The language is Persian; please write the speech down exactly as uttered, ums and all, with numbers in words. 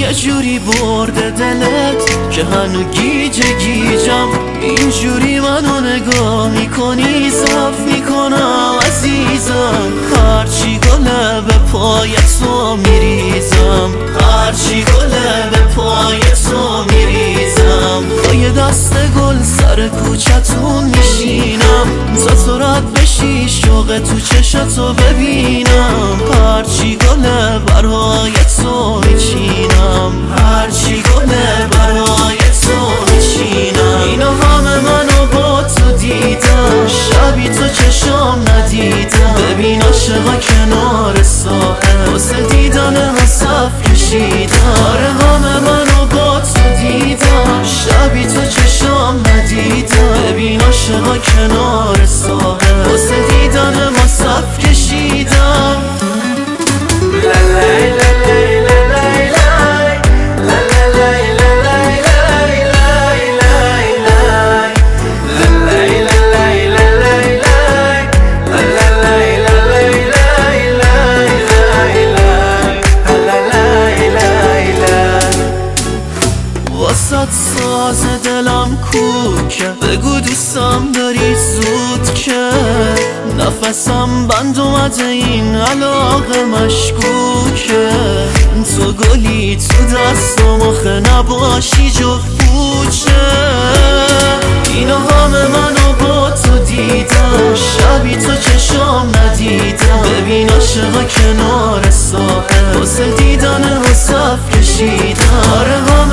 یه جوری برده دلت که هنو گیج گیجم. اینجوری منو نگاه میکنی صاف میکنم عزیزم. هرچی گله به پای تو میریزم، هرچی گله به پای تو میریزم. با یه دست گل سر کوچتون میشینم تا تو رد بشی شوق تو چشتو ببینم. هرچی گله برای تو میچینم، هرچی گله برای تو میچینم. اینا همه منو با تو دیدم، شبی تو چشام ندیدم. ببین عاشقا کنار ساحل واسه دیدن ما صف کشیدم. آره همه منو با تو دیدم، شبی تو چشام ندیدم. ببین عاشقا کنار ساحل واسه دیدن ما صف کشیدم. واسه ساز دلم کوکه، بگو دوستم داری زود که. نفسم بند اومده این علاقه مشکوکه. تو گلی تو دست و مخ نباشی جفت پوچه. اینا همه منو با تو دیدم، شبی تو چشام ندیدم. ببین عاشقا کنار ساحل واسه دیدن ما صف کشیدم. آره